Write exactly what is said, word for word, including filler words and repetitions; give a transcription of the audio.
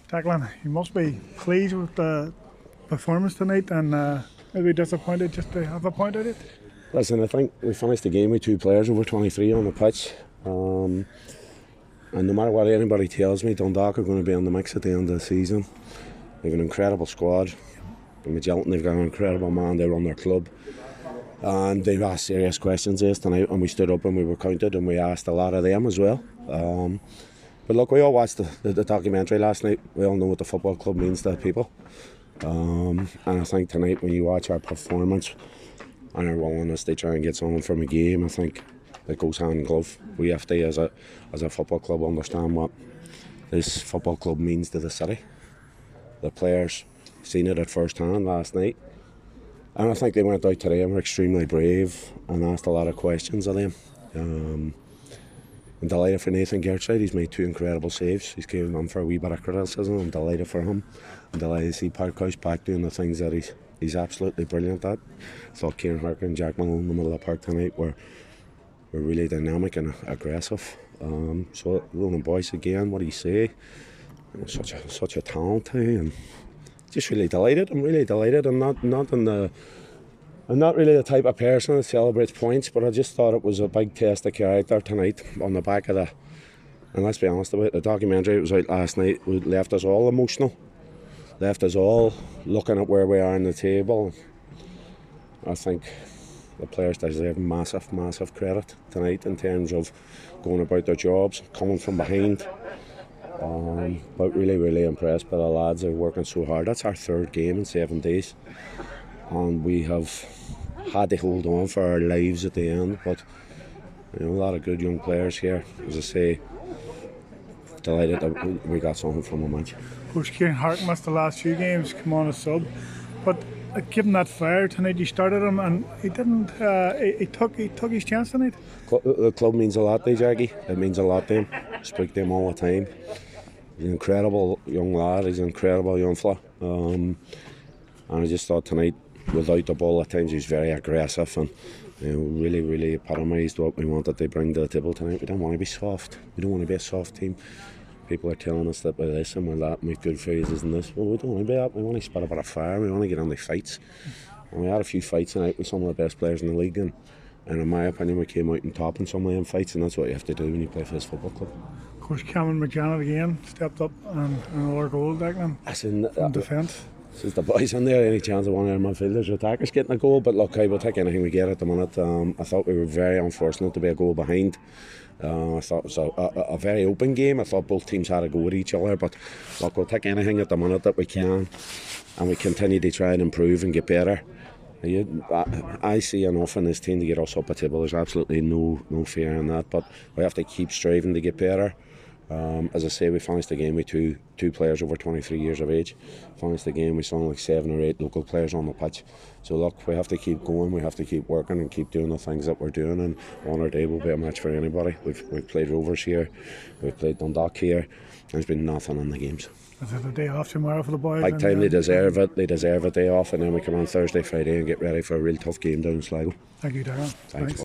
Declan, you must be pleased with the performance tonight and uh, maybe disappointed just to have a point at it. Listen, I think we finished the game with two players over twenty-three on the pitch. Um, and no matter what anybody tells me, Dundalk are going to be in the mix at the end of the season. They've an incredible squad. In Magilton, they've got an incredible man. They run their club. And they've asked serious questions this tonight, and we stood up and we were counted, and we asked a lot of them as well. Um, but look, we all watched the, the, the documentary last night. We all know what the football club means to people. Um, and I think tonight, when you watch our performance and our willingness to try and get something from a game, I think it goes hand in glove. We have to, as a as a football club, understand what this football club means to the city. The players seen it at first hand last night, and I think they went out today and were extremely brave and asked a lot of questions of them. Um, I'm delighted for Nathan Gertside. He's made two incredible saves. He's given on for a wee bit of criticism. I'm delighted for him. I'm delighted to see Parkhouse back doing the things that he's he's absolutely brilliant at. I thought Kieran Harker and Jack Malone in the middle of the park tonight were were really dynamic and aggressive. Um, so Ronan Boyce again, what do you say? You know, such a such a talent, eh? And just really delighted. I'm really delighted. I'm not not in the I'm not really the type of person that celebrates points, but I just thought it was a big test of character tonight on the back of the. And let's be honest about it, the documentary that was out last night left us all emotional, left us all looking at where we are on the table. I think the players deserve massive, massive credit tonight in terms of going about their jobs, coming from behind. Um, but really, really impressed by the lads. They're working so hard. That's our third game in seven days. And we have had to hold on for our lives at the end, but you know, a lot of good young players here. As I say, delighted that we got something from a match. Coach Kieran Harker missed the last few games, come on as sub, but uh, given that fire tonight, you started him and he didn't. Uh, he, he took he took his chance tonight. The club means a lot to Jackie. It means a lot to him. I speak to him all the time. He's an incredible young lad. He's an incredible young fella. Um, and I just thought tonight, without the ball at times, he was very aggressive and you know, really, really epitomised what we wanted to bring to the table tonight. We don't want to be soft. We don't want to be a soft team. People are telling us that we're this and we're that, make good phrases and this. Well, we don't want to be that. We want to spit a bit of fire. We want to get into fights. And we had a few fights tonight with some of the best players in the league, and, and in my opinion, we came out on top in some of them fights, and that's what you have to do when you play for this football club. Coach Cameron McJanet again stepped up and another goal, Declan, from uh, defence. Since the boys in there, any chance of one of our midfielders or attackers getting a goal, but look, I will take anything we get at the minute. Um, I thought we were very unfortunate to be a goal behind. Uh, I thought it was a, a, a very open game. I thought both teams had a go at each other, but look, we'll take anything at the minute that we can, and we continue to try and improve and get better. You, I, I see enough in this team to get us up a table. There's absolutely no no fear in that, but we have to keep striving to get better. Um, as I say, we finished the game with two two players over twenty-three years of age. Finished the game with something like seven or eight local players on the pitch. So look, we have to keep going, we have to keep working and keep doing the things that we're doing, and one or day will be a match for anybody. We've, we've played Rovers here, we've played Dundalk here. There's been nothing in the games. Is it a day off tomorrow for the boys? Big time, they deserve it. They deserve a day off, and then we come on Thursday, Friday and get ready for a real tough game down in Sligo. Thank you, Darren. Thanks. Thanks.